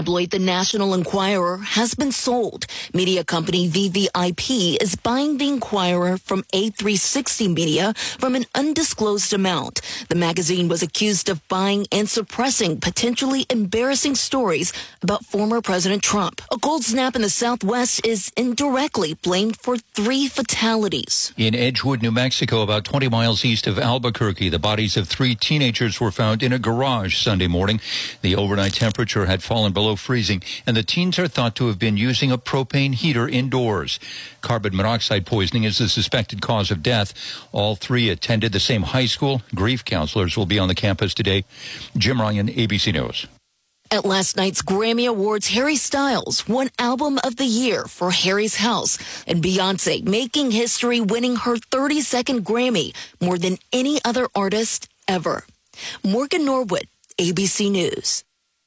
tabloid The National Enquirer has been sold. Media company VVIP is buying The Enquirer from A360 Media from an undisclosed amount. The magazine was accused of buying and suppressing potentially embarrassing stories about former President Trump. A cold snap in the Southwest is indirectly blamed for 3 fatalities. In Edgewood, New Mexico, about 20 miles east of Albuquerque, the bodies of 3 teenagers were found in a garage Sunday morning. The overnight temperature had fallen below freezing, and the teens are thought to have been using a propane heater indoors. Carbon monoxide poisoning is the suspected cause of death. All 3 attended the same high school. Grief counselors will be on the campus today. Jim Ryan, ABC News. At last night's Grammy Awards, Harry Styles won Album of the Year for Harry's House, and Beyoncé making history, winning her 32nd Grammy, more than any other artist ever. Morgan Norwood, ABC News.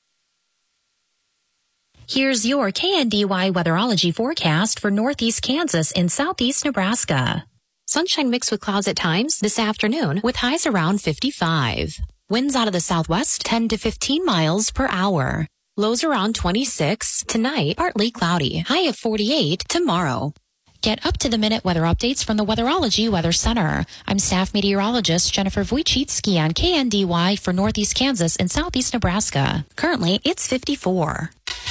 Here's your KNDY weatherology forecast for northeast Kansas and southeast Nebraska. Sunshine mixed with clouds at times this afternoon with highs around 55. Winds out of the southwest 10 to 15 miles per hour. Lows around 26. Tonight, partly cloudy. High of 48 tomorrow. Get up-to-the-minute weather updates from the Weatherology Weather Center. I'm staff meteorologist Jennifer Wojcicki on KNDY for northeast Kansas and southeast Nebraska. Currently, it's 54.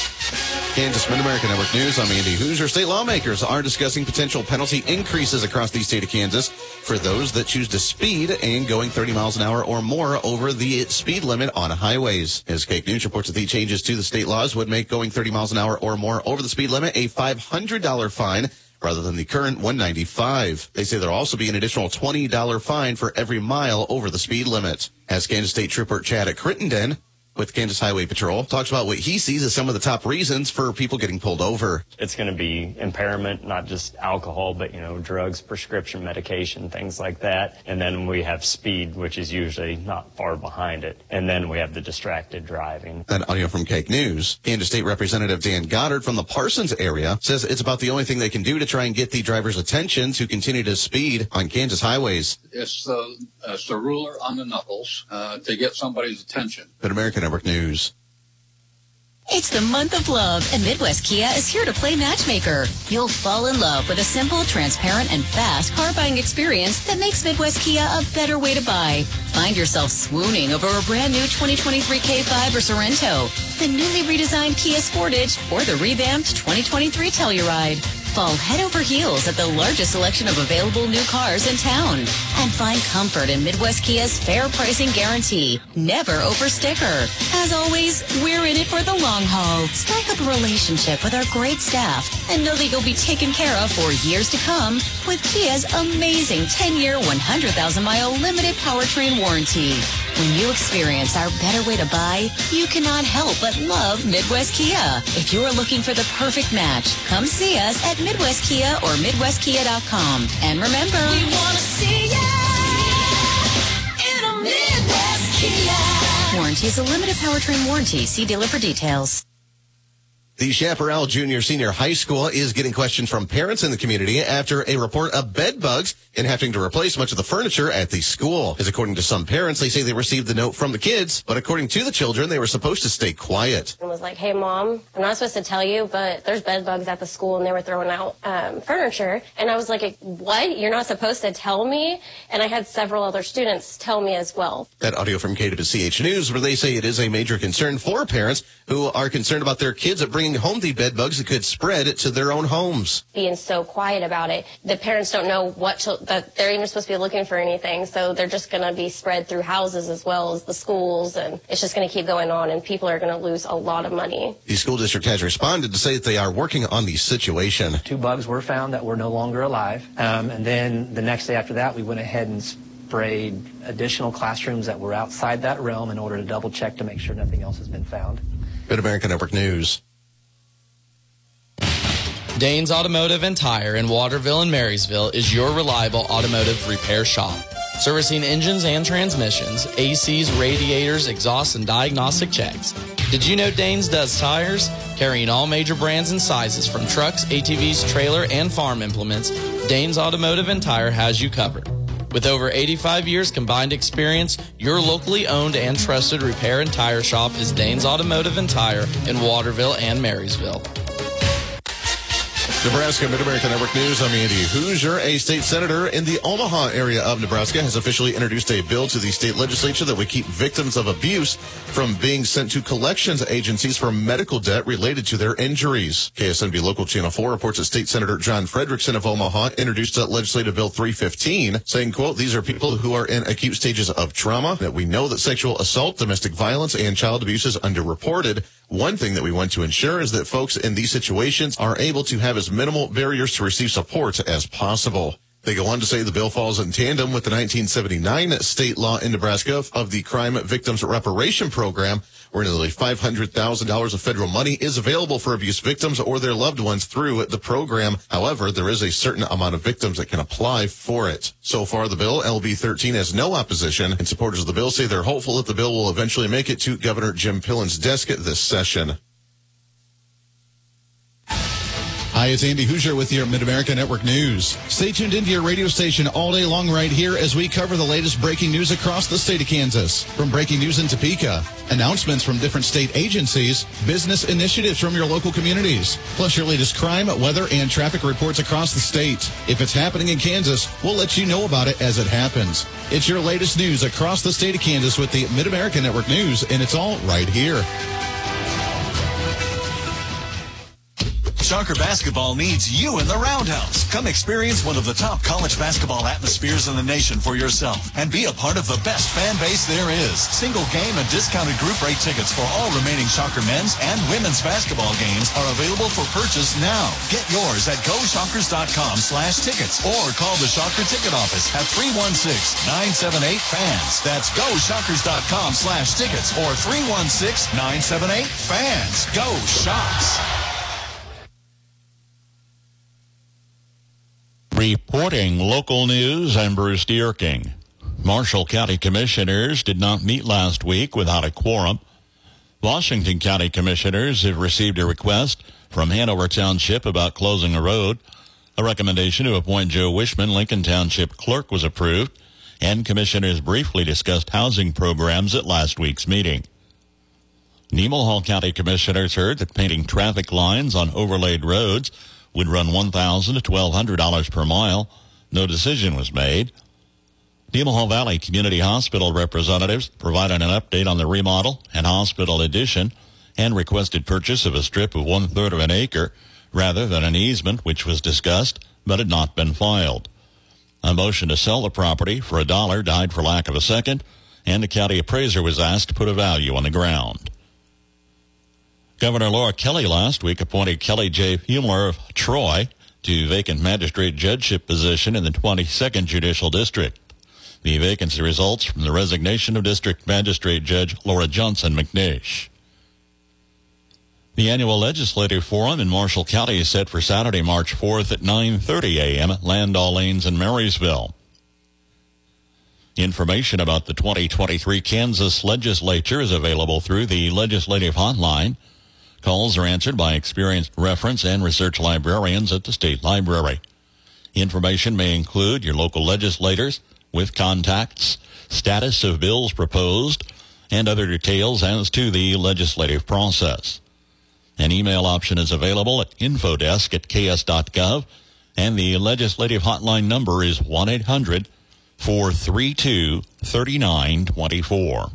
Kansas Mid-America Network News. I'm Andy Hoosier. State lawmakers are discussing potential penalty increases across the state of Kansas for those that choose to speed and going 30 miles an hour or more over the speed limit on highways. As Cake News reports that the changes to the state laws would make going 30 miles an hour or more over the speed limit a $500 fine rather than the current $195. They say there'll also be an additional $20 fine for every mile over the speed limit. As Kansas State Trooper Chad Crittenden with Kansas Highway Patrol talks about what he sees as some of the top reasons for people getting pulled over. It's going to be impairment, not just alcohol, but, drugs, prescription medication, things like that. And then we have speed, which is usually not far behind it. And then we have the distracted driving. That audio from Cake News. Kansas State Representative Dan Goddard from the Parsons area says it's about the only thing they can do to try and get the driver's attention to continue to speed on Kansas highways. It's the ruler on the knuckles to get somebody's attention. Mid-America Network News. It's the month of love, and Midwest Kia is here to play matchmaker. You'll fall in love with a simple, transparent, and fast car buying experience that makes Midwest Kia a better way to buy. Find yourself swooning over a brand new 2023 K5 or Sorento, the newly redesigned Kia Sportage, or the revamped 2023 Telluride. Fall head over heels at the largest selection of available new cars in town. And find comfort in Midwest Kia's fair pricing guarantee. Never over sticker. As always, we're in it for the long haul. Strike up a relationship with our great staff and know that you'll be taken care of for years to come with Kia's amazing 10-year, 100,000-mile limited powertrain warranty. When you experience our better way to buy, you cannot help but love Midwest Kia. If you're looking for the perfect match, come see us at Midwest Kia or MidwestKia.com. And remember, we want to see ya in a Midwest Kia. Warranty is a limited powertrain warranty. See dealer for details. The Chaparral Junior Senior High School is getting questions from parents in the community after a report of bed bugs and having to replace much of the furniture at the school. As according to some parents, they say they received the note from the kids, but according to the children, they were supposed to stay quiet. I was like, hey, Mom, I'm not supposed to tell you, but there's bed bugs at the school, and they were throwing out furniture. And I was like, what? You're not supposed to tell me? And I had several other students tell me as well. That audio from KWCH News, where they say it is a major concern for parents who are concerned about their kids bringing home the bed bugs that could spread to their own homes. Being so quiet about it, the parents don't know that they're even supposed to be looking for anything, so they're just going to be spread through houses as well as the schools, and it's just going to keep going on, and people are going to lose a lot of money. The school district has responded to say that they are working on the situation. 2 bugs were found that were no longer alive, and then the next day after that, we went ahead and sprayed additional classrooms that were outside that realm in order to double check to make sure nothing else has been found. Mid-America Network News. Danes Automotive and Tire in Waterville and Marysville is your reliable automotive repair shop. Servicing engines and transmissions, ACs, radiators, exhausts, and diagnostic checks. Did you know Danes does tires? Carrying all major brands and sizes from trucks, ATVs, trailer, and farm implements, Danes Automotive and Tire has you covered. With over 85 years combined experience, your locally owned and trusted repair and tire shop is Danes Automotive and Tire in Waterville and Marysville. Nebraska Mid-America Network News. I'm Andy Hoosier. A state senator in the Omaha area of Nebraska has officially introduced a bill to the state legislature that would keep victims of abuse from being sent to collections agencies for medical debt related to their injuries. KSNB Local Channel 4 reports that State Senator John Frederickson of Omaha introduced Legislative Bill 315, saying, quote, "These are people who are in acute stages of trauma, that we know that sexual assault, domestic violence, and child abuse is underreported. One thing that we want to ensure is that folks in these situations are able to have as minimal barriers to receive support as possible." They go on to say the bill falls in tandem with the 1979 state law in Nebraska of the Crime Victims Reparation Program, where nearly $500,000 of federal money is available for abuse victims or their loved ones through the program. However, there is a certain amount of victims that can apply for it. So far, the bill, LB 13, has no opposition, and supporters of the bill say they're hopeful that the bill will eventually make it to Governor Jim Pillen's desk this session. Hi, it's Andy Hoosier with your Mid-America Network News. Stay tuned into your radio station all day long right here as we cover the latest breaking news across the state of Kansas. From breaking news in Topeka, announcements from different state agencies, business initiatives from your local communities, plus your latest crime, weather, and traffic reports across the state. If it's happening in Kansas, we'll let you know about it as it happens. It's your latest news across the state of Kansas with the Mid-America Network News, and it's all right here. Shocker Basketball needs you in the Roundhouse. Come experience one of the top college basketball atmospheres in the nation for yourself and be a part of the best fan base there is. Single game and discounted group rate tickets for all remaining Shocker men's and women's basketball games are available for purchase now. Get yours at GoShockers.com/tickets or call the Shocker ticket office at 316-978-FANS. That's GoShockers.com/tickets or 316-978-FANS. Go Shocks! Reporting local news, I'm Bruce Dierking. Marshall County Commissioners did not meet last week without a quorum. Washington County Commissioners have received a request from Hanover Township about closing a road. A recommendation to appoint Joe Wishman, Lincoln Township Clerk, was approved, and commissioners briefly discussed housing programs at last week's meeting. Nemaha County Commissioners heard that painting traffic lines on overlaid roads would run $1,000 to $1,200 per mile. No decision was made. Nemaha Valley Community Hospital representatives provided an update on the remodel and hospital addition and requested purchase of a strip of 1/3 of an acre rather than an easement, which was discussed but had not been filed. A motion to sell the property for $1 died for lack of a second, and the county appraiser was asked to put a value on the ground. Governor Laura Kelly last week appointed Kelly J. Huemler of Troy to vacant magistrate judgeship position in the 22nd Judicial District. The vacancy results from the resignation of District Magistrate Judge Laura Johnson McNish. The annual Legislative Forum in Marshall County is set for Saturday, March 4th at 9:30 a.m. at Landau Lanes in Marysville. Information about the 2023 Kansas Legislature is available through the Legislative Hotline. Calls are answered by experienced reference and research librarians at the State Library. Information may include your local legislators with contacts, status of bills proposed, and other details as to the legislative process. An email option is available at infodesk@ks.gov, and the legislative hotline number is 1-800-432-3924.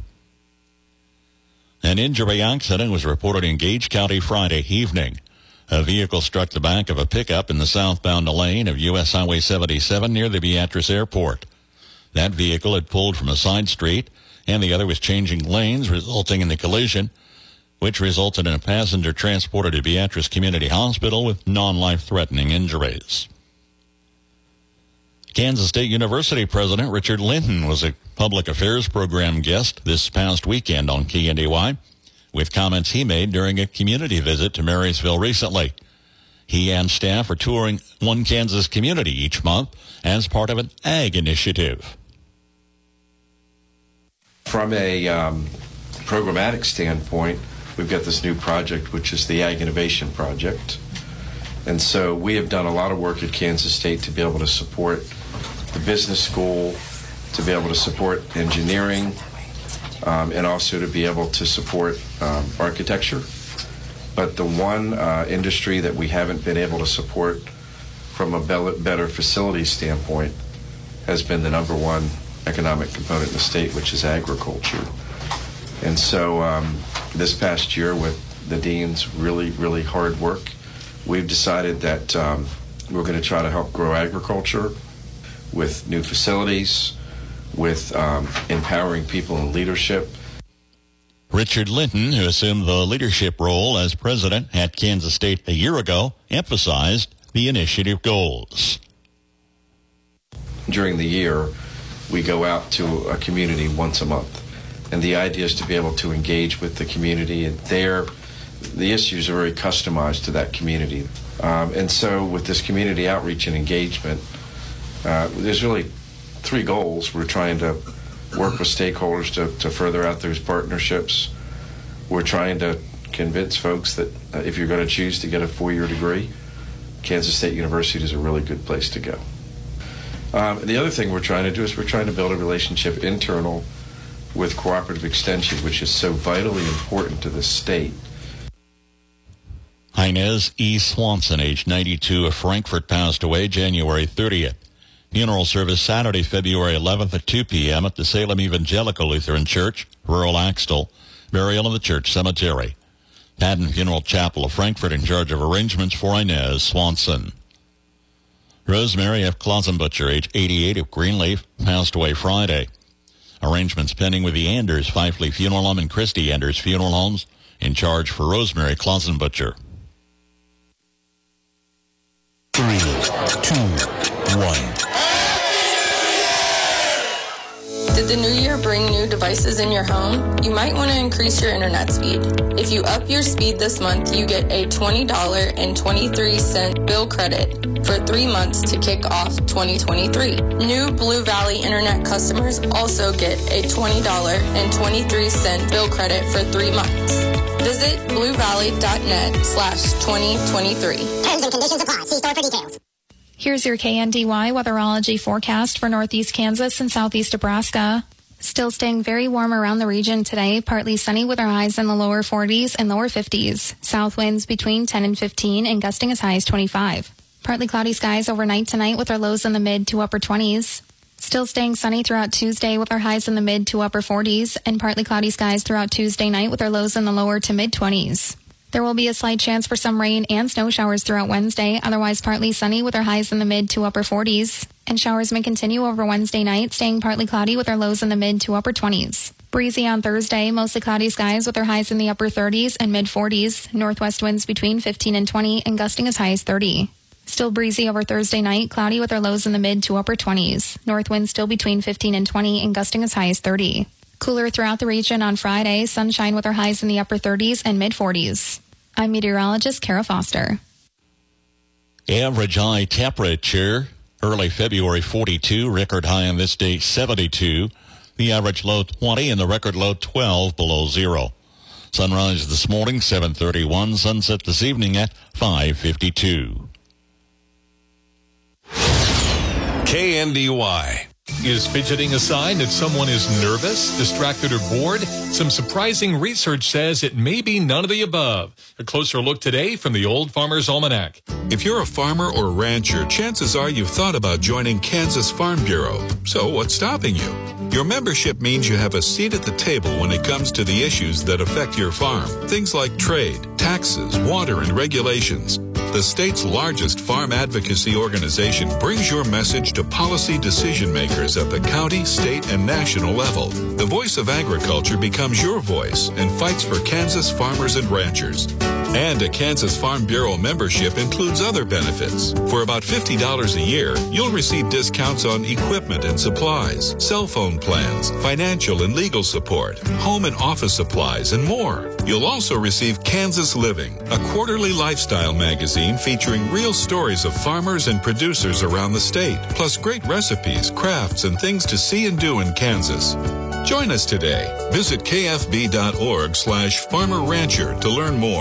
An injury accident was reported in Gage County Friday evening. A vehicle struck the back of a pickup in the southbound lane of U.S. Highway 77 near the Beatrice Airport. That vehicle had pulled from a side street, and the other was changing lanes, resulting in the collision, which resulted in a passenger transported to Beatrice Community Hospital with non-life-threatening injuries. Kansas State University President Richard Linton was a public affairs program guest this past weekend on KNDY, with comments he made during a community visit to Marysville recently. He and staff are touring one Kansas community each month as part of an ag initiative. From a programmatic standpoint, we've got this new project, which is the Ag Innovation Project. And so we have done a lot of work at Kansas State to be able to support the business school to be able to support engineering, and also to be able to support architecture. But the one industry that we haven't been able to support from a better facility standpoint has been the number one economic component in the state, which is agriculture. And so this past year, with the dean's really, really hard work, we've decided that we're going to try to help grow agriculture with new facilities, with empowering people in leadership. Richard Linton, who assumed the leadership role as president at Kansas State a year ago, emphasized the initiative goals. During the year, we go out to a community once a month. And the idea is to be able to engage with the community. And the issues are very customized to that community. And so with this community outreach and engagement, there's really three goals. We're trying to work with stakeholders to further out those partnerships. We're trying to convince folks that if you're going to choose to get a 4-year degree, Kansas State University is a really good place to go. The other thing we're trying to do is we're trying to build a relationship internal with cooperative extension, which is so vitally important to the state. Inez E. Swanson, age 92, of Frankfort, passed away January 30th. Funeral service Saturday, February 11th at 2 p.m. at the Salem Evangelical Lutheran Church, rural Axtell. Burial in the church cemetery. Padden Funeral Chapel of Frankfort in charge of arrangements for Inez Swanson. Rosemary F. Klausenbutcher, age 88, of Greenleaf, passed away Friday. Arrangements pending with the Anders Fifley Funeral Home and Christie Anders Funeral Homes in charge for Rosemary Klausenbutcher. 3, 2, 1. Did the new year bring new devices in your home? You might want to increase your internet speed. If you up your speed this month, you get a $20.23 bill credit for 3 months to kick off 2023. New Blue Valley internet customers also get a $20.23 bill credit for 3 months. Visit bluevalley.net/2023. Terms and conditions apply. See store for details. Here's your KNDY weatherology forecast for northeast Kansas and southeast Nebraska. Still staying very warm around the region today, partly sunny with our highs in the lower 40s and lower 50s. South winds between 10 and 15 and gusting as high as 25. Partly cloudy skies overnight tonight with our lows in the mid to upper 20s. Still staying sunny throughout Tuesday with our highs in the mid to upper 40s and partly cloudy skies throughout Tuesday night with our lows in the lower to mid 20s. There will be a slight chance for some rain and snow showers throughout Wednesday, otherwise partly sunny with our highs in the mid to upper 40s. And showers may continue over Wednesday night, staying partly cloudy with our lows in the mid to upper 20s. Breezy on Thursday, mostly cloudy skies with our highs in the upper 30s and mid 40s. Northwest winds between 15 and 20 and gusting as high as 30. Still breezy over Thursday night, cloudy with our lows in the mid to upper 20s. North winds still between 15 and 20 and gusting as high as 30. Cooler throughout the region on Friday, sunshine with our highs in the upper 30s and mid 40s. I'm meteorologist Kara Foster. Average high temperature, early February 42, record high on this day 72. The average low 20 and the record low 12 below zero. Sunrise this morning 7:31, sunset this evening at 5:52. KNDY. Is fidgeting a sign that someone is nervous, distracted, or bored? Some surprising research says it may be none of the above. A closer look today from the Old Farmer's Almanac. If you're a farmer or rancher, chances are you've thought about joining Kansas Farm Bureau. So what's stopping you? Your membership means you have a seat at the table when it comes to the issues that affect your farm. Things like trade, taxes, water, and regulations. The state's largest farm advocacy organization brings your message to policy decision makers at the county, state, and national level. The voice of agriculture becomes your voice and fights for Kansas farmers and ranchers. And a Kansas Farm Bureau membership includes other benefits. For about $50 a year, you'll receive discounts on equipment and supplies, cell phone plans, financial and legal support, home and office supplies, and more. You'll also receive Kansas Living, a quarterly lifestyle magazine featuring real stories of farmers and producers around the state, plus great recipes, crafts, and things to see and do in Kansas. Join us today. Visit kfb.org/farmerrancher to learn more.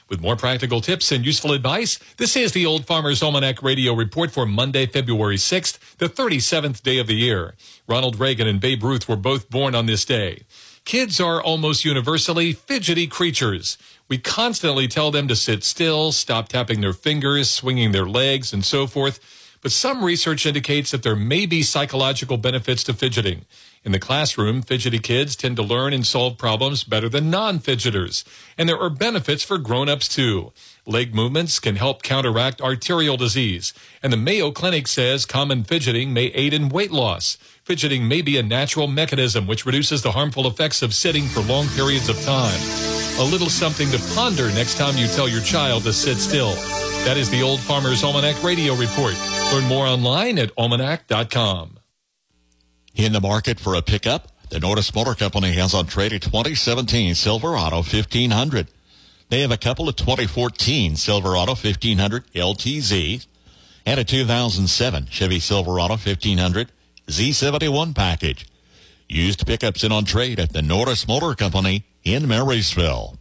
With more practical tips and useful advice, this is the Old Farmer's Almanac Radio Report for Monday, February 6th, the 37th day of the year. Ronald Reagan and Babe Ruth were both born on this day. Kids are almost universally fidgety creatures. We constantly tell them to sit still, stop tapping their fingers, swinging their legs, and so forth. But some research indicates that there may be psychological benefits to fidgeting. In the classroom, fidgety kids tend to learn and solve problems better than non-fidgeters. And there are benefits for grown-ups, too. Leg movements can help counteract arterial disease. And the Mayo Clinic says common fidgeting may aid in weight loss. Fidgeting may be a natural mechanism which reduces the harmful effects of sitting for long periods of time. A little something to ponder next time you tell your child to sit still. That is the Old Farmer's Almanac Radio Report. Learn more online at almanac.com. In the market for a pickup, the Nordis Motor Company has on trade a 2017 Silverado 1500. They have a couple of 2014 Silverado 1500 LTZs and a 2007 Chevy Silverado 1500 Z71 package. Used pickups in on trade at the Nordis Motor Company in Marysville.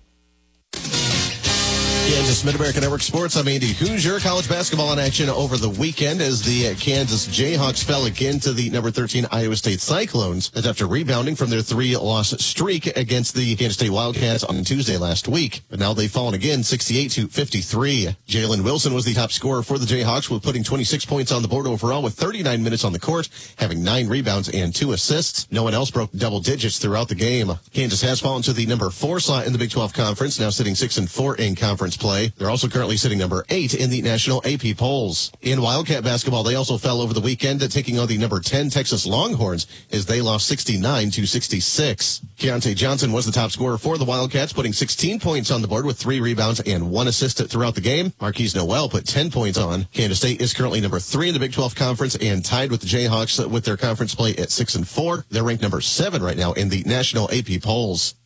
Kansas Mid-America Network Sports. I'm Andy Hoosier. College basketball in action over the weekend as the Kansas Jayhawks fell again to the number 13 Iowa State Cyclones. That's after rebounding from their 3-loss streak against the Kansas State Wildcats on Tuesday last week. But now they've fallen again, 68-53. Jalen Wilson was the top scorer for the Jayhawks, with putting 26 points on the board overall with 39 minutes on the court, having 9 rebounds and 2 assists. No one else broke double digits throughout the game. Kansas has fallen to the number 4 slot in the Big 12 Conference, now sitting 6-4 in conference play. They're also currently sitting number 8 in the national AP polls. In Wildcat basketball, they also fell over the weekend, taking on the number 10 Texas Longhorns as they lost 69-66. Keontae Johnson was the top scorer for the Wildcats, putting 16 points on the board with 3 rebounds and 1 assist throughout the game. Marquise Noel put 10 points on. Kansas State is currently number 3 in the Big 12 Conference and tied with the Jayhawks with their conference play at 6-4. They're ranked number 7 right now in the national AP polls.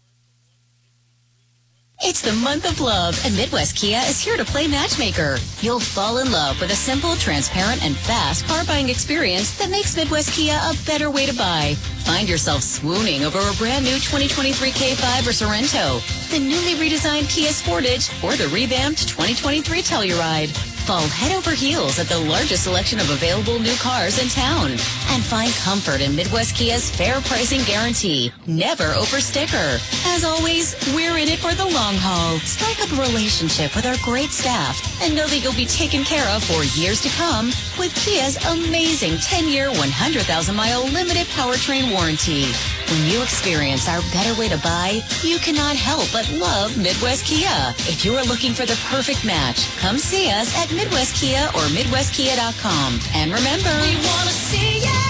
It's the month of love, and Midwest Kia is here to play matchmaker. You'll fall in love with a simple, transparent, and fast car buying experience that makes Midwest Kia a better way to buy. Find yourself swooning over a brand new 2023 K5 or Sorrento, the newly redesigned Kia Sportage, or the revamped 2023 Telluride. Fall head over heels at the largest selection of available new cars in town. And find comfort in Midwest Kia's fair pricing guarantee. Never over sticker. As always, we're in it for the long haul. Strike up a relationship with our great staff and know that you'll be taken care of for years to come with Kia's amazing 10-year, 100,000-mile limited powertrain warranty. When you experience our better way to buy, you cannot help but love Midwest Kia. If you're looking for the perfect match, come see us at Midwest Kia or MidwestKia.com. And remember, we want to see ya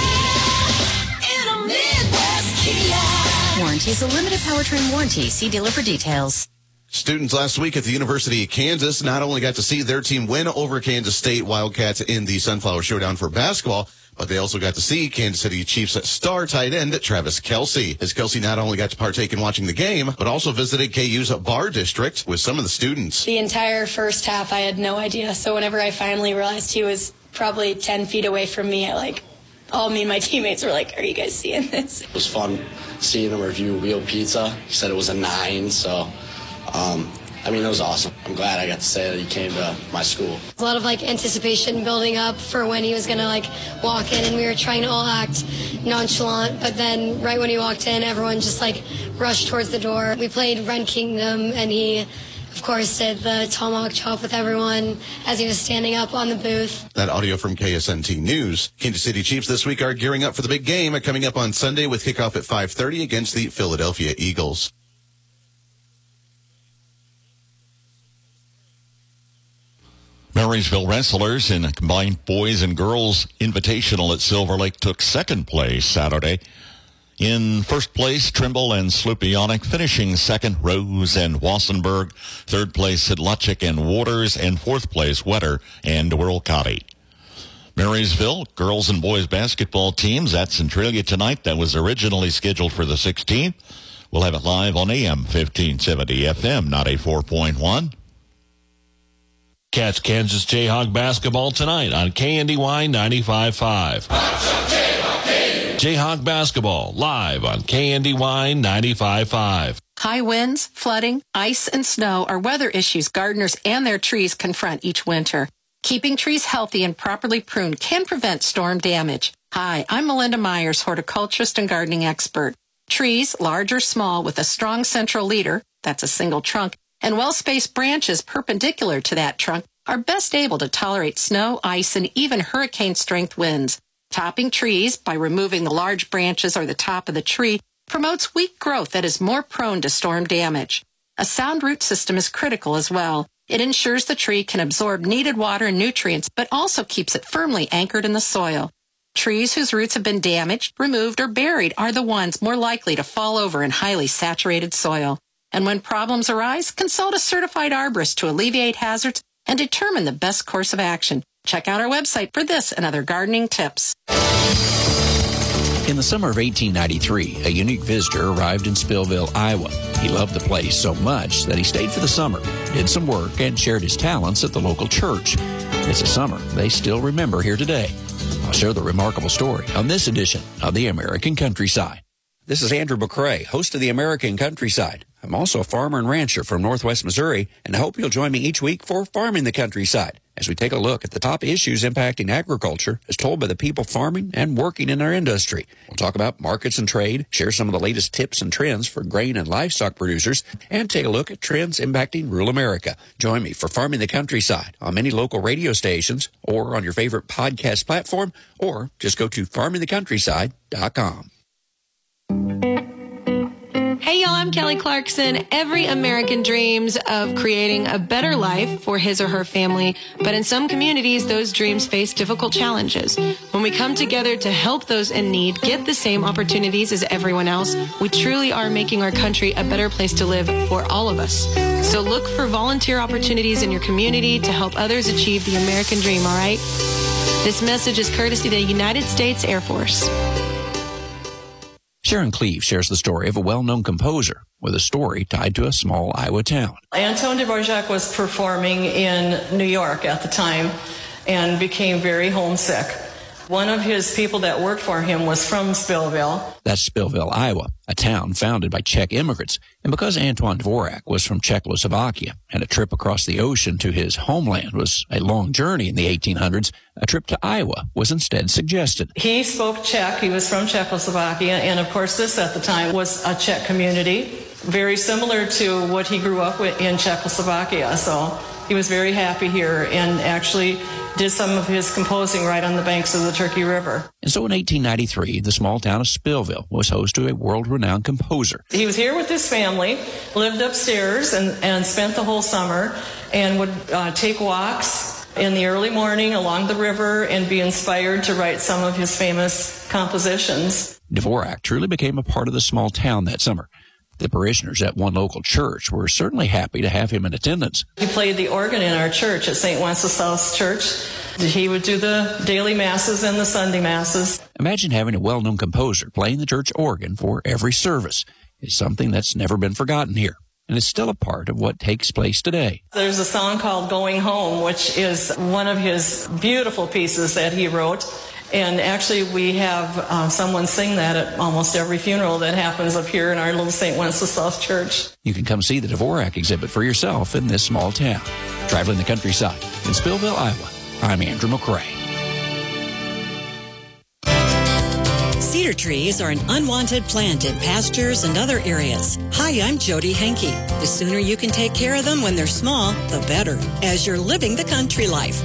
in a Midwest Kia. Warranty is a limited powertrain warranty. See dealer for details. Students last week at the University of Kansas not only got to see their team win over Kansas State Wildcats in the Sunflower Showdown for basketball, but they also got to see Kansas City Chiefs star tight end Travis Kelce. As Kelce not only got to partake in watching the game, but also visited KU's bar district with some of the students. The entire first half, I had no idea. So whenever I finally realized he was probably 10 feet away from me, all me and my teammates were like, are you guys seeing this? It was fun seeing him review Real Pizza. He said it was a 9, so... it was awesome. I'm glad I got to say that he came to my school. A lot of anticipation building up for when he was going to walk in, and we were trying to all act nonchalant, but then right when he walked in, everyone just rushed towards the door. We played Red Kingdom, and he, of course, did the tomahawk chop with everyone as he was standing up on the booth. That audio from KSNT News. Kansas City Chiefs this week are gearing up for the big game coming up on Sunday with kickoff at 5:30 against the Philadelphia Eagles. Marysville wrestlers in a combined boys and girls invitational at Silver Lake took second place Saturday. In first place, Trimble and Slupionic. Finishing second, Rose and Wassenberg. Third place, Sidlachik and Waters. And fourth place, Wetter and Wirlcotti. Marysville girls and boys basketball teams at Centralia tonight. That was originally scheduled for the 16th. We'll have it live on AM 1570 FM 94.1. Catch Kansas Jayhawk basketball tonight on KNDY 95.5. Jayhawk basketball live on KNDY 95.5. High winds, flooding, ice, and snow are weather issues gardeners and their trees confront each winter. Keeping trees healthy and properly pruned can prevent storm damage. Hi, I'm Melinda Myers, horticulturist and gardening expert. Trees, large or small, with a strong central leader, that's a single trunk, and well-spaced branches perpendicular to that trunk are best able to tolerate snow, ice, and even hurricane-strength winds. Topping trees by removing the large branches or the top of the tree promotes weak growth that is more prone to storm damage. A sound root system is critical as well. It ensures the tree can absorb needed water and nutrients, but also keeps it firmly anchored in the soil. Trees whose roots have been damaged, removed, or buried are the ones more likely to fall over in highly saturated soil. And when problems arise, consult a certified arborist to alleviate hazards and determine the best course of action. Check out our website for this and other gardening tips. In the summer of 1893, a unique visitor arrived in Spillville, Iowa. He loved the place so much that he stayed for the summer, did some work, and shared his talents at the local church. It's a summer they still remember here today. I'll share the remarkable story on this edition of The American Countryside. This is Andrew McCrae, host of The American Countryside. I'm also a farmer and rancher from Northwest Missouri, and I hope you'll join me each week for Farming the Countryside, as we take a look at the top issues impacting agriculture as told by the people farming and working in our industry. We'll talk about markets and trade, share some of the latest tips and trends for grain and livestock producers, and take a look at trends impacting rural America. Join me for Farming the Countryside on many local radio stations or on your favorite podcast platform, or just go to farmingthecountryside.com. Hey y'all, I'm Kelly Clarkson. Every American dreams of creating a better life for his or her family, but in some communities, those dreams face difficult challenges. When we come together to help those in need get the same opportunities as everyone else, we truly are making our country a better place to live for all of us. So look for volunteer opportunities in your community to help others achieve the American dream, all right? This message is courtesy of the United States Air Force. Sharon Cleve shares the story of a well-known composer with a story tied to a small Iowa town. Anton Dvorak was performing in New York at the time and became very homesick. One of his people that worked for him was from Spillville. That's Spillville, Iowa, a town founded by Czech immigrants. And because Anton Dvorak was from Czechoslovakia and a trip across the ocean to his homeland was a long journey in the 1800s, a trip to Iowa was instead suggested. He spoke Czech. He was from Czechoslovakia. And of course, this at the time was a Czech community, very similar to what he grew up with in Czechoslovakia. So he was very happy here and actually did some of his composing right on the banks of the Turkey River. And so in 1893, the small town of Spillville was host to a world-renowned composer. He was here with his family, lived upstairs, and spent the whole summer, and would take walks in the early morning along the river and be inspired to write some of his famous compositions. Dvorak truly became a part of the small town that summer. The parishioners at one local church were certainly happy to have him in attendance. He played the organ in our church at St. Wenceslas Church. He would do the daily masses and the Sunday masses. Imagine having a well-known composer playing the church organ for every service. It's something that's never been forgotten here, and it's still a part of what takes place today. There's a song called Going Home, which is one of his beautiful pieces that he wrote. And actually, we have someone sing that at almost every funeral that happens up here in our little St. Wenceslas Church. You can come see the Dvorak exhibit for yourself in this small town. Traveling the countryside in Spillville, Iowa, I'm Andrew McCrae. Cedar trees are an unwanted plant in pastures and other areas. Hi, I'm Jody Henke. The sooner you can take care of them when they're small, the better, as you're living the country life.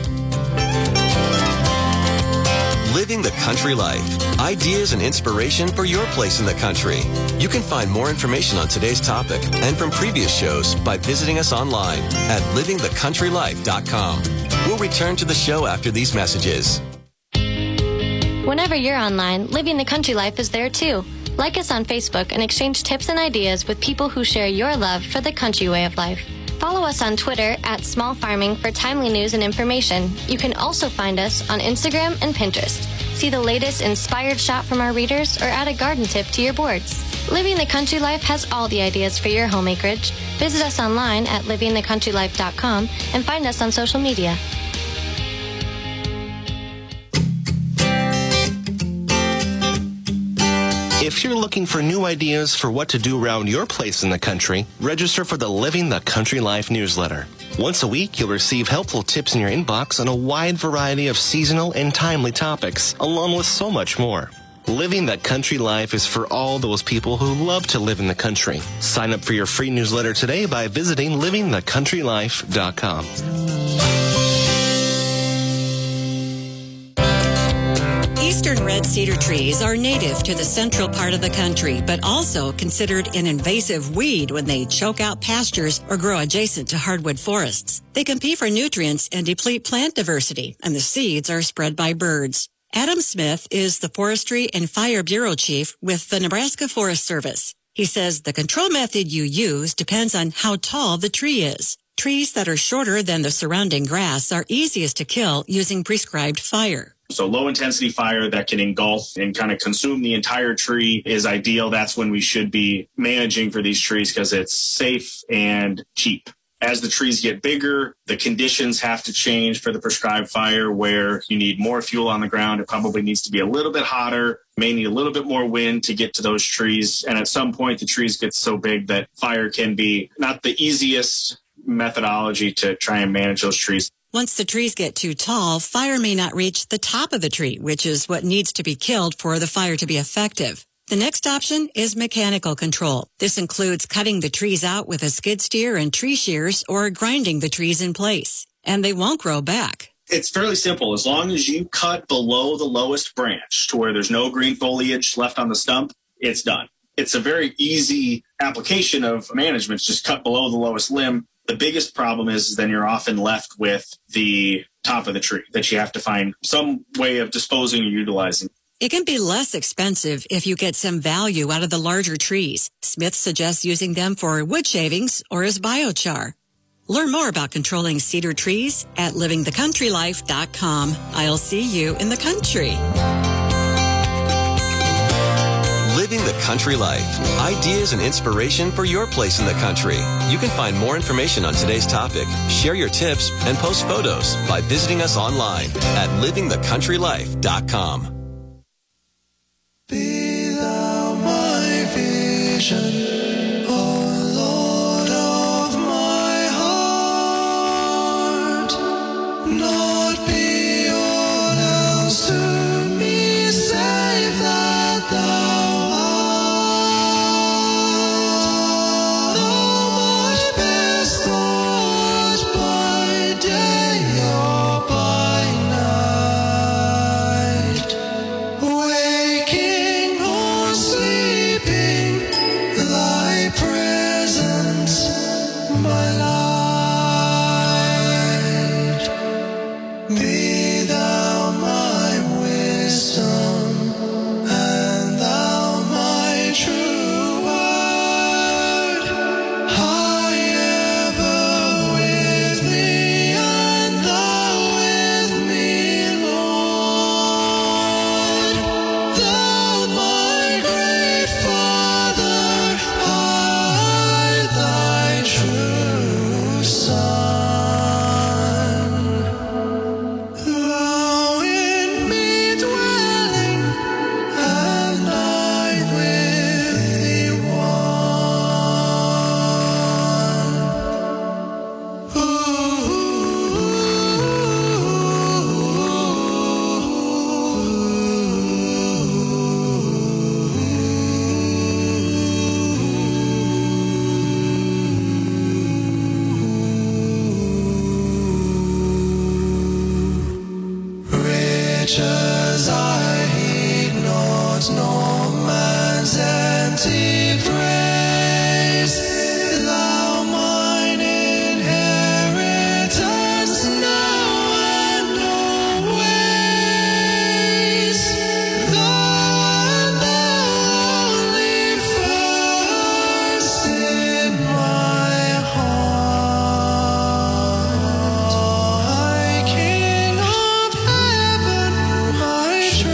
Living the Country Life. Ideas and inspiration for your place in the country. You can find more information on today's topic and from previous shows by visiting us online at livingthecountrylife.com. We'll return to the show after these messages. Whenever you're online, Living the Country Life is there too. Like us on Facebook and exchange tips and ideas with people who share your love for the country way of life. Follow us on Twitter at Small Farming for timely news and information. You can also find us on Instagram and Pinterest. See the latest inspired shot from our readers or add a garden tip to your boards. Living the Country Life has all the ideas for your home acreage. Visit us online at livingthecountrylife.com and find us on social media. If you're looking for new ideas for what to do around your place in the country, register for the Living the Country Life newsletter. Once a week, you'll receive helpful tips in your inbox on a wide variety of seasonal and timely topics, along with so much more. Living the Country Life is for all those people who love to live in the country. Sign up for your free newsletter today by visiting livingthecountrylife.com. Eastern red cedar trees are native to the central part of the country, but also considered an invasive weed when they choke out pastures or grow adjacent to hardwood forests. They compete for nutrients and deplete plant diversity, and the seeds are spread by birds. Adam Smith is the Forestry and Fire Bureau Chief with the Nebraska Forest Service. He says the control method you use depends on how tall the tree is. Trees that are shorter than the surrounding grass are easiest to kill using prescribed fire. So low-intensity fire that can engulf and kind of consume the entire tree is ideal. That's when we should be managing for these trees because it's safe and cheap. As the trees get bigger, the conditions have to change for the prescribed fire where you need more fuel on the ground. It probably needs to be a little bit hotter, may need a little bit more wind to get to those trees. And at some point, the trees get so big that fire can be not the easiest methodology to try and manage those trees. Once the trees get too tall, fire may not reach the top of the tree, which is what needs to be killed for the fire to be effective. The next option is mechanical control. This includes cutting the trees out with a skid steer and tree shears or grinding the trees in place. And they won't grow back. It's fairly simple. As long as you cut below the lowest branch to where there's no green foliage left on the stump, it's done. It's a very easy application of management. Just cut below the lowest limb. The biggest problem is then you're often left with the top of the tree that you have to find some way of disposing or utilizing. It can be less expensive if you get some value out of the larger trees. Smith suggests using them for wood shavings or as biochar. Learn more about controlling cedar trees at livingthecountrylife.com. I'll see you in the country. Living the Country Life. Ideas and inspiration for your place in the country. You can find more information on today's topic, share your tips, and post photos by visiting us online at livingthecountrylife.com. Be thou my vision, O Lord of my heart. Not be all else to me, save that thou art. Thou my best thought by day or by night. Waking or sleeping, thy presence, my light. Be thou my wisdom, and thou my true word. I ever with thee, and thou with me, Lord. Thou my great Father, I thy true Son. Thou in me dwelling, and I with thee riches I heed not, nor man's empty praise. Thou mine inheritance now and always. Thou only first in my heart. My King of heaven, my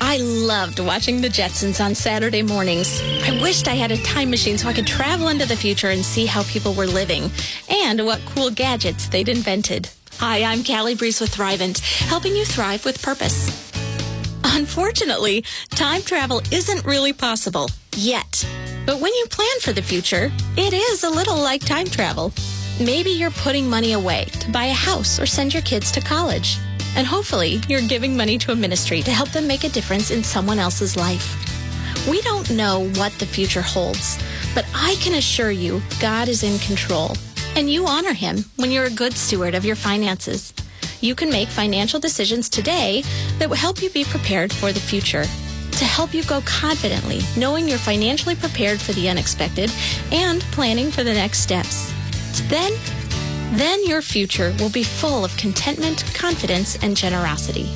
I loved watching the Jetsons on Saturday mornings. I wished I had a time machine so I could travel into the future and see how people were living and what cool gadgets they'd invented. Hi, I'm Callie Breeze with Thrivent, helping you thrive with purpose. Unfortunately, time travel isn't really possible yet. But when you plan for the future, it is a little like time travel. Maybe you're putting money away to buy a house or send your kids to college. And hopefully, you're giving money to a ministry to help them make a difference in someone else's life. We don't know what the future holds, but I can assure you God is in control. And you honor Him when you're a good steward of your finances. You can make financial decisions today that will help you be prepared for the future. To help you go confidently, knowing you're financially prepared for the unexpected and planning for the next steps. Then your future will be full of contentment, confidence, and generosity.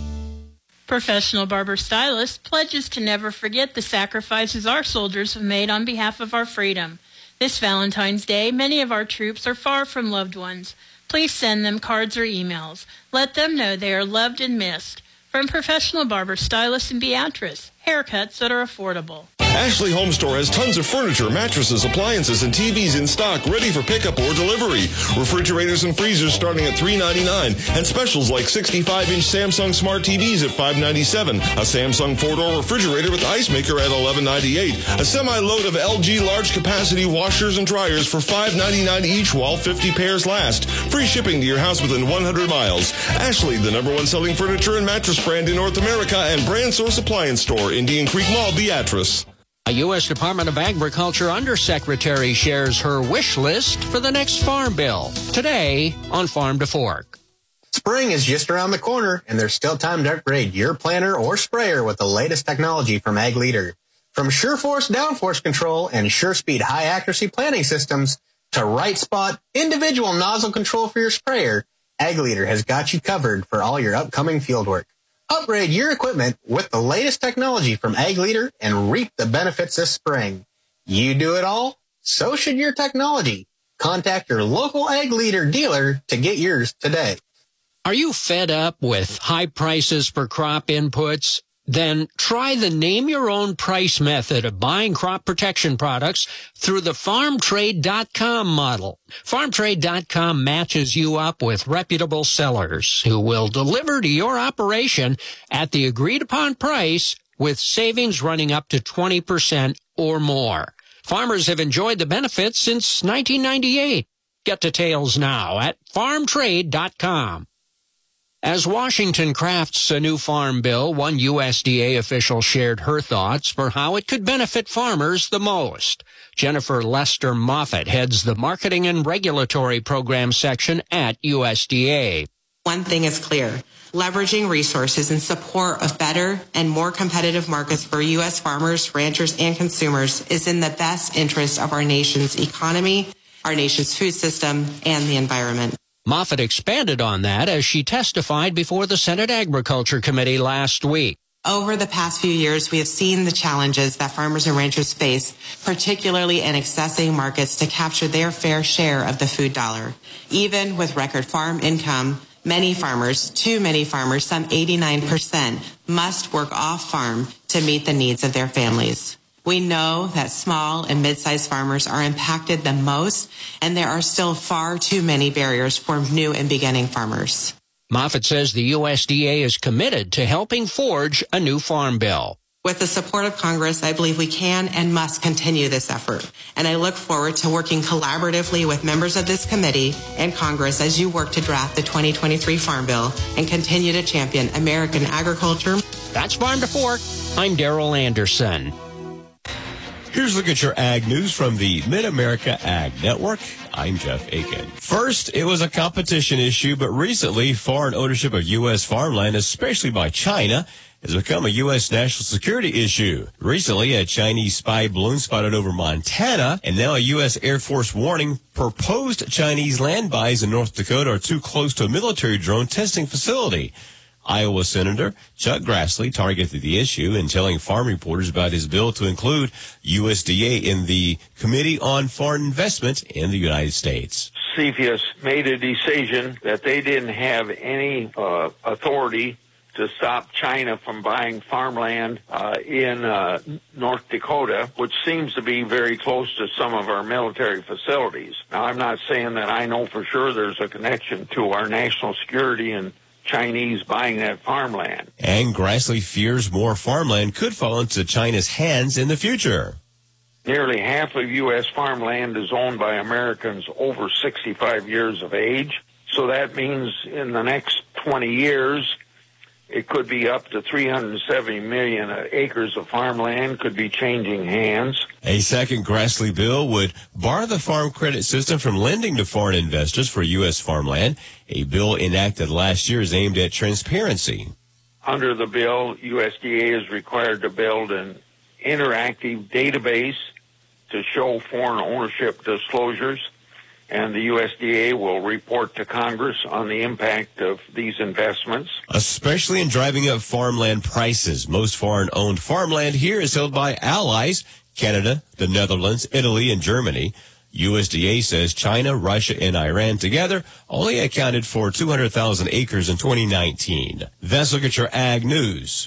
Professional Barber Stylist pledges to never forget the sacrifices our soldiers have made on behalf of our freedom. This Valentine's Day, many of our troops are far from loved ones. Please send them cards or emails. Let them know they are loved and missed. From Professional Barber Stylist in Beatrice, haircuts that are affordable. Ashley Home Store has tons of furniture, mattresses, appliances, and TVs in stock, ready for pickup or delivery. Refrigerators and freezers starting at $399, and specials like 65-inch Samsung Smart TVs at $597, a Samsung 4-door refrigerator with ice maker at $1198, a semi-load of LG large capacity washers and dryers for $599 each while 50 pairs last. Free shipping to your house within 100 miles. Ashley, the #1 selling furniture and mattress brand in North America, and Brand Source Appliance Store, Indian Creek Mall, Beatrice. A U.S. Department of Agriculture Undersecretary shares her wish list for the next farm bill. Today on Farm to Fork. Spring is just around the corner, and there's still time to upgrade your planter or sprayer with the latest technology from Ag Leader. From SureForce downforce control and SureSpeed high-accuracy planting systems to Right Spot individual nozzle control for your sprayer, Ag Leader has got you covered for all your upcoming field work. Upgrade your equipment with the latest technology from Ag Leader and reap the benefits this spring. You do it all, so should your technology. Contact your local Ag Leader dealer to get yours today. Are you fed up with high prices for crop inputs? Then try the name-your-own-price method of buying crop protection products through the FarmTrade.com model. FarmTrade.com matches you up with reputable sellers who will deliver to your operation at the agreed-upon price with savings running up to 20% or more. Farmers have enjoyed the benefits since 1998. Get details now at FarmTrade.com. As Washington crafts a new farm bill, one USDA official shared her thoughts for how it could benefit farmers the most. Jennifer Lester Moffitt heads the Marketing and Regulatory Program section at USDA. One thing is clear. Leveraging resources in support of better and more competitive markets for U.S. farmers, ranchers, and consumers is in the best interest of our nation's economy, our nation's food system, and the environment. Moffitt expanded on that as she testified before the Senate Agriculture Committee last week. Over the past few years, we have seen the challenges that farmers and ranchers face, particularly in accessing markets to capture their fair share of the food dollar. Even with record farm income, many farmers, too many farmers, some 89%, must work off farm to meet the needs of their families. We know that small and mid-sized farmers are impacted the most, and there are still far too many barriers for new and beginning farmers. Moffitt says the USDA is committed to helping forge a new farm bill. With the support of Congress, I believe we can and must continue this effort. And I look forward to working collaboratively with members of this committee and Congress as you work to draft the 2023 Farm Bill and continue to champion American agriculture. That's Farm to Fork. I'm Darrell Anderson. Here's a look at your ag news from the Mid-America Ag Network. I'm Jeff Aiken. First, it was a competition issue, but recently, foreign ownership of U.S. farmland, especially by China, has become a U.S. national security issue. Recently, a Chinese spy balloon spotted over Montana, and now a U.S. Air Force warning proposed Chinese land buys in North Dakota are too close to a military drone testing facility. Iowa Senator Chuck Grassley targeted the issue in telling farm reporters about his bill to include USDA in the Committee on Foreign Investment in the United States. CFIUS made a decision that they didn't have any authority to stop China from buying farmland in North Dakota, which seems to be very close to some of our military facilities. Now, I'm not saying that I know for sure there's a connection to our national security and Chinese buying that farmland. And Grassley fears more farmland could fall into China's hands in the future. Nearly half of U.S. farmland is owned by Americans over 65 years of age. So that means in the next 20 years, it could be up to 370 million acres of farmland could be changing hands. A second Grassley bill would bar the farm credit system from lending to foreign investors for U.S. farmland. A bill enacted last year is aimed at transparency. Under the bill, USDA is required to build an interactive database to show foreign ownership disclosures, and the USDA will report to Congress on the impact of these investments. Especially in driving up farmland prices. Most foreign-owned farmland here is held by allies, Canada, the Netherlands, Italy, and Germany. USDA says China, Russia, and Iran together only accounted for 200,000 acres in 2019. Let's look at your ag news.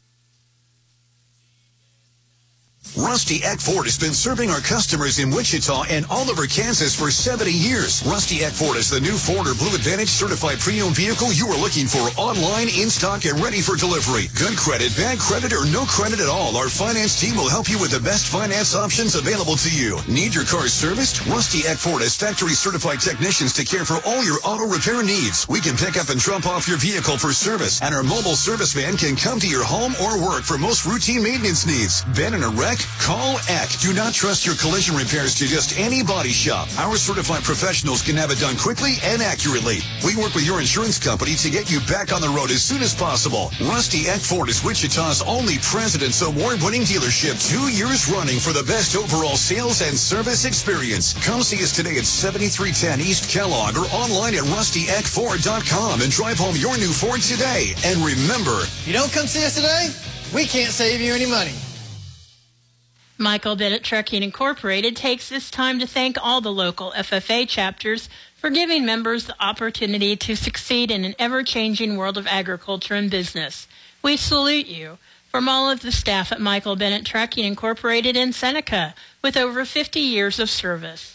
Rusty Eck Ford has been serving our customers in Wichita and all over Kansas for 70 years. Rusty Eck Ford is the new Ford or Blue Advantage certified pre-owned vehicle you are looking for, online, in stock, and ready for delivery. Good credit, bad credit, or no credit at all, our finance team will help you with the best finance options available to you. Need your car serviced? Rusty Eck Ford has factory certified technicians to care for all your auto repair needs. We can pick up and drop off your vehicle for service, and our mobile service van can come to your home or work for most routine maintenance needs. Been in a wreck? Call Eck. Do not trust your collision repairs to just any body shop. Our certified professionals can have it done quickly and accurately. We work with your insurance company to get you back on the road as soon as possible. Rusty Eck Ford is Wichita's only President's Award-winning dealership, 2 years running for the best overall sales and service experience. Come see us today at 7310 East Kellogg or online at rustyeckford.com and drive home your new Ford today. And remember, if you don't come see us today, we can't save you any money. Michael Bennett Trucking Incorporated takes this time to thank all the local FFA chapters for giving members the opportunity to succeed in an ever-changing world of agriculture and business. We salute you. From all of the staff at Michael Bennett Trucking Incorporated in Seneca, with over 50 years of service.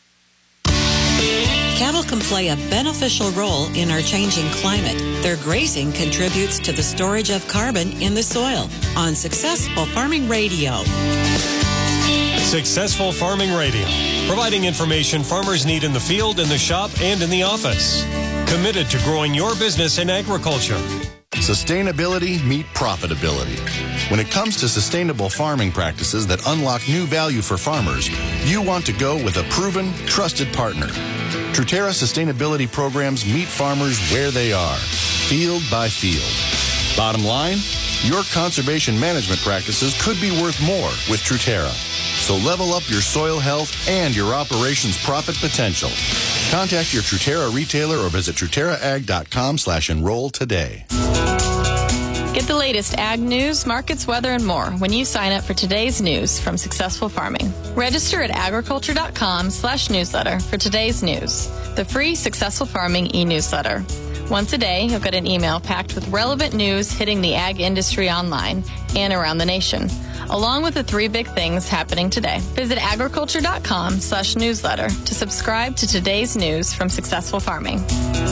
Cattle can play a beneficial role in our changing climate. Their grazing contributes to the storage of carbon in the soil. On Successful Farming Radio. Successful Farming Radio, providing information farmers need in the field, in the shop, and in the office. Committed to growing your business in agriculture. Sustainability meet profitability. When it comes to sustainable farming practices that unlock new value for farmers, you want to go with a proven, trusted partner. Truterra sustainability programs meet farmers where they are, field by field. Bottom line, your conservation management practices could be worth more with Truterra. So level up your soil health and your operations profit potential. Contact your Truterra retailer or visit TruterraAg.com/enroll today. Get the latest ag news, markets, weather, and more when you sign up for today's news from Successful Farming. Register at agriculture.com/newsletter for today's news, the free Successful Farming e-newsletter. Once a day, you'll get an email packed with relevant news hitting the ag industry online and around the nation, along with the 3 big things happening today. Visit agriculture.com/newsletter to subscribe to today's news from Successful Farming.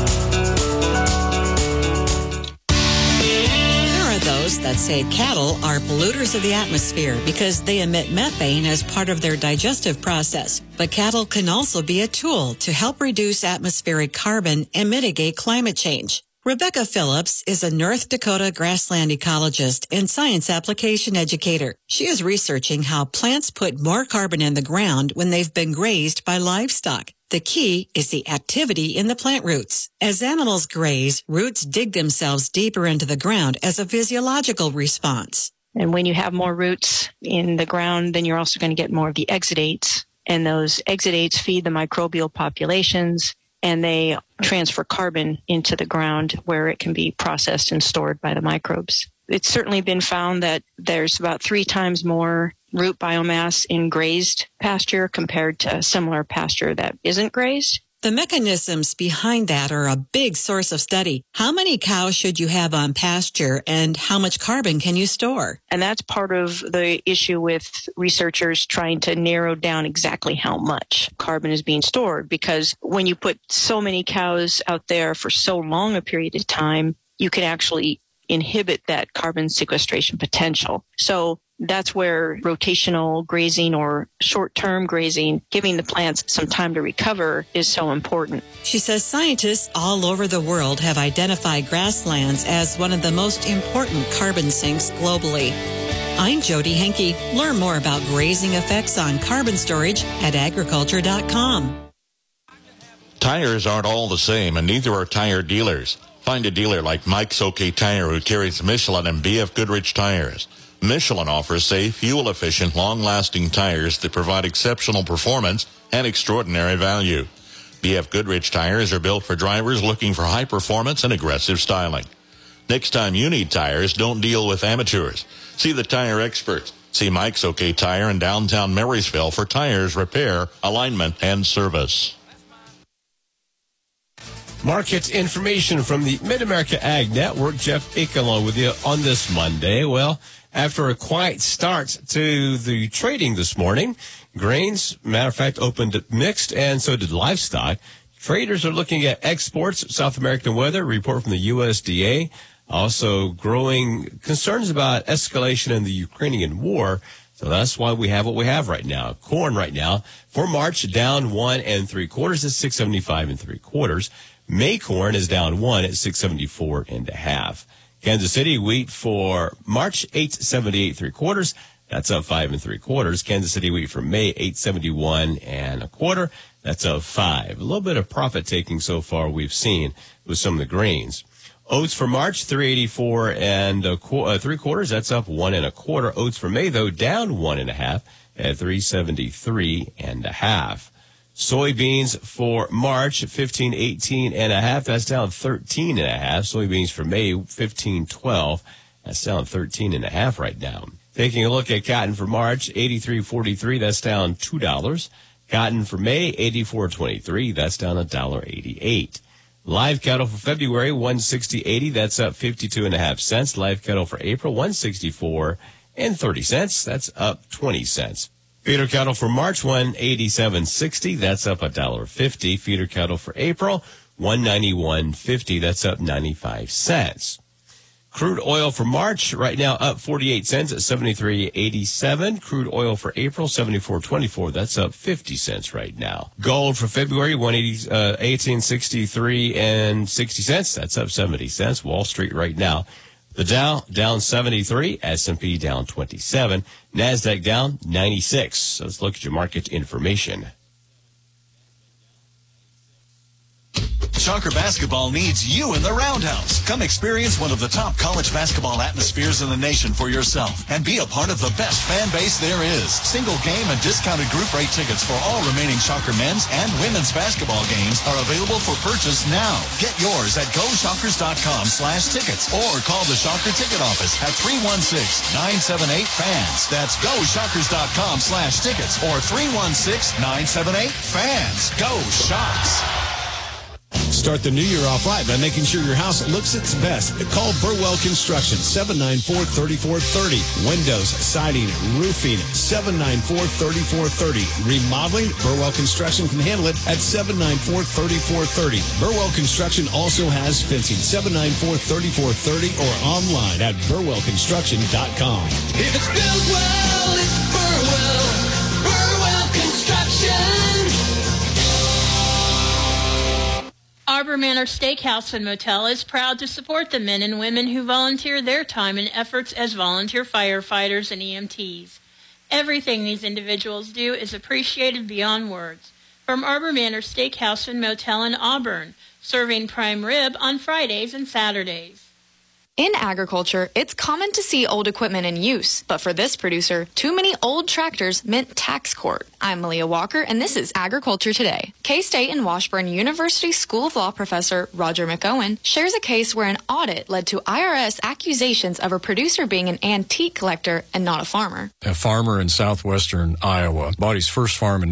Those that say cattle are polluters of the atmosphere because they emit methane as part of their digestive process. But cattle can also be a tool to help reduce atmospheric carbon and mitigate climate change. Rebecca Phillips is a North Dakota grassland ecologist and science application educator. She is researching how plants put more carbon in the ground when they've been grazed by livestock. The key is the activity in the plant roots. As animals graze, roots dig themselves deeper into the ground as a physiological response. And when you have more roots in the ground, then you're also going to get more of the exudates. And those exudates feed the microbial populations, and they transfer carbon into the ground where it can be processed and stored by the microbes. It's certainly been found that there's about 3 times more root biomass in grazed pasture compared to similar pasture that isn't grazed. The mechanisms behind that are a big source of study. How many cows should you have on pasture, and how much carbon can you store? And that's part of the issue with researchers trying to narrow down exactly how much carbon is being stored, because when you put so many cows out there for so long a period of time, you can actually inhibit that carbon sequestration potential. So that's where rotational grazing or short-term grazing, giving the plants some time to recover, is so important. She says scientists all over the world have identified grasslands as one of the most important carbon sinks globally. I'm Jody Henke. Learn more about grazing effects on carbon storage at agriculture.com. Tires aren't all the same, and neither are tire dealers. Find a dealer like Mike's OK Tire, who carries Michelin and BF Goodrich tires. Michelin offers safe, fuel-efficient, long-lasting tires that provide exceptional performance and extraordinary value. BF Goodrich tires are built for drivers looking for high performance and aggressive styling. Next time you need tires, don't deal with amateurs. See the tire experts. See Mike's OK Tire in downtown Marysville for tires, repair, alignment, and service. Market information from the Mid-America Ag Network. Jeff Aiken along with you on this Monday. Well, after a quiet start to the trading this morning, grains, matter of fact, opened mixed, and so did livestock. Traders are looking at exports, South American weather, report from the USDA. Also growing concerns about escalation in the Ukrainian war. So that's why we have what we have right now. Corn right now for March down 1 3/4 at 675 3/4. May corn is down 1 at 674 1/2. Kansas City wheat for March 878 3/4. That's up 5 3/4. Kansas City wheat for May 871 1/4. That's up 5. A little bit of profit taking so far we've seen with some of the grains. Oats for March 384 3/4. That's up 1 1/4. Oats for May though down 1 1/2 at 373 1/2. Soybeans for March, 1518 1/2. That's down 13 1/2. Soybeans for May, 1512. That's down 13 1/2 right now. Taking a look at cotton for March, 83.43. That's down $2. Cotton for May, 84.23. That's down $1.88. Live cattle for February, 160.80. That's up 52 1/2 cents. Live cattle for April, 164 30 cents. That's up 20 cents. Feeder cattle for March, 187.60. That's up $1.50. Feeder cattle for April, 191.50. That's up 95 cents. Crude oil for March right now up 48 cents at 73.87. Crude oil for April, 74.24. That's up 50 cents right now. Gold for February, 1863 60 cents. That's up 70 cents. Wall Street right now. The Dow down 73, S&P down 27, NASDAQ down 96. So let's look at your market information. Shocker Basketball needs you in the Roundhouse. Come experience one of the top college basketball atmospheres in the nation for yourself and be a part of the best fan base there is. Single game and discounted group rate tickets for all remaining Shocker men's and women's basketball games are available for purchase now. Get yours at GoShockers.com/tickets or call the Shocker ticket office at 316-978-FANS. That's GoShockers.com/tickets or 316-978-FANS. Go Shocks! Start the new year off right by making sure your house looks its best. Call Burwell Construction, 794-3430. Windows, siding, roofing, 794-3430. Remodeling, Burwell Construction can handle it at 794-3430. Burwell Construction also has fencing, 794-3430 or online at burwellconstruction.com. If it's built well, it's Burwell. Burwell Construction. Arbor Manor Steakhouse and Motel is proud to support the men and women who volunteer their time and efforts as volunteer firefighters and EMTs. Everything these individuals do is appreciated beyond words. From Arbor Manor Steakhouse and Motel in Auburn, serving prime rib on Fridays and Saturdays. In agriculture, it's common to see old equipment in use, but for this producer, too many old tractors meant tax court. I'm Malia Walker, and this is Agriculture Today. K-State and Washburn University School of Law professor Roger McOwen shares a case where an audit led to IRS accusations of a producer being an antique collector and not a farmer. A farmer in southwestern Iowa bought his first farm in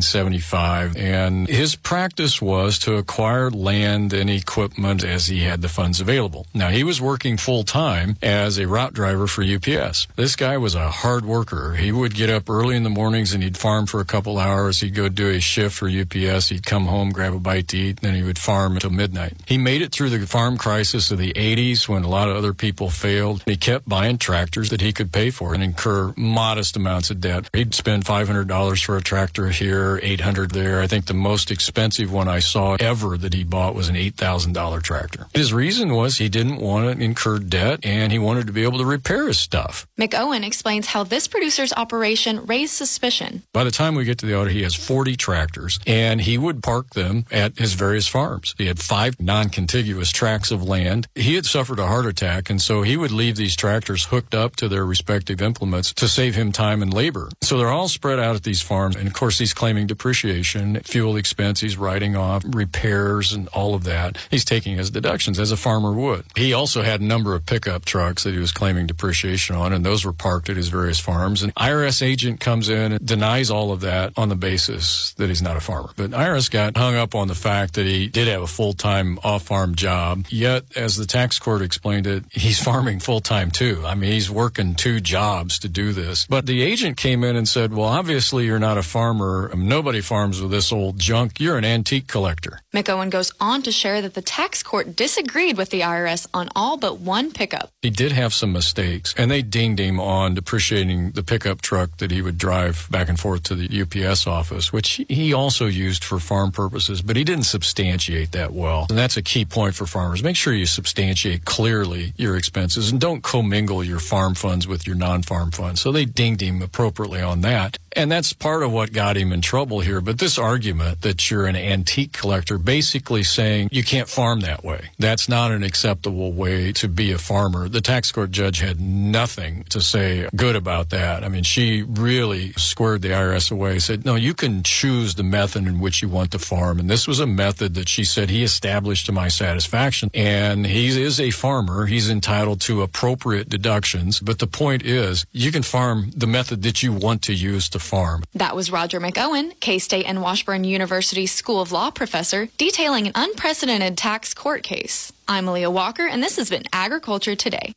1975, and his practice was to acquire land and equipment as he had the funds available. Now, he was working full-time as a route driver for UPS. This guy was a hard worker. He would get up early in the mornings and he'd farm for a couple hours. He'd go do a shift for UPS. He'd come home, grab a bite to eat, and then he would farm until midnight. He made it through the farm crisis of the 80s when a lot of other people failed. He kept buying tractors that he could pay for and incur modest amounts of debt. He'd spend $500 for a tractor here, $800 there. I think the most expensive one I saw ever that he bought was an $8,000 tractor. His reason was he didn't want to incur debt and he wanted to be able to repair his stuff. McOwen explains how this producer's operation raised suspicion. By the time we get to the audit, he has 40 tractors, and he would park them at his various farms. He had 5 non-contiguous tracts of land. He had suffered a heart attack, and so he would leave these tractors hooked up to their respective implements to save him time and labor. So they're all spread out at these farms, and of course he's claiming depreciation, fuel expense, he's writing off repairs and all of that. He's taking his deductions as a farmer would. He also had a number of pickup trucks that he was claiming depreciation on, and those were parked at his various farms. And IRS agent comes in and denies all of that on the basis that he's not a farmer. But IRS got hung up on the fact that he did have a full-time off-farm job. Yet, as the tax court explained it, he's farming full-time too. I mean, he's working 2 jobs to do this. But the agent came in and said, well, obviously you're not a farmer. Nobody farms with this old junk. You're an antique collector. McOwen goes on to share that the tax court disagreed with the IRS on all but one pickup. He did have some mistakes, and they dinged him on depreciating the pickup truck that he would drive back and forth to the UPS office, which he also used for farm purposes, but he didn't substantiate that well. And that's a key point for farmers. Make sure you substantiate clearly your expenses and don't commingle your farm funds with your non-farm funds. So they dinged him appropriately on that. And that's part of what got him in trouble here. But this argument that you're an antique collector, basically saying you can't farm that way. That's not an acceptable way to be a farmer. The tax court judge had nothing to say good about that. I mean, she really squared the IRS away, said, no, you can choose the method in which you want to farm. And this was a method that she said he established to my satisfaction. And he is a farmer. He's entitled to appropriate deductions. But the point is, you can farm the method that you want to use to farm. That was Roger McOwen, K-State and Washburn University School of Law professor, detailing an unprecedented tax court case. I'm Malia Walker, and this has been Agriculture Today.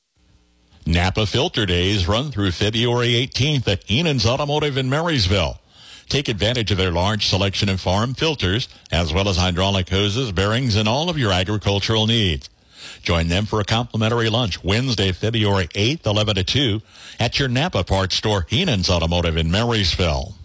Napa Filter Days run through February 18th at Heenan's Automotive in Marysville. Take advantage of their large selection of farm filters, as well as hydraulic hoses, bearings, and all of your agricultural needs. Join them for a complimentary lunch Wednesday, February 8th, 11 to 2 at your Napa parts store, Heenan's Automotive in Marysville.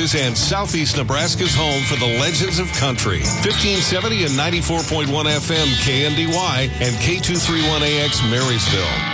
Kansas and southeast Nebraska's home for the legends of country. 1570 and 94.1 FM KNDY and K231AX Marysville.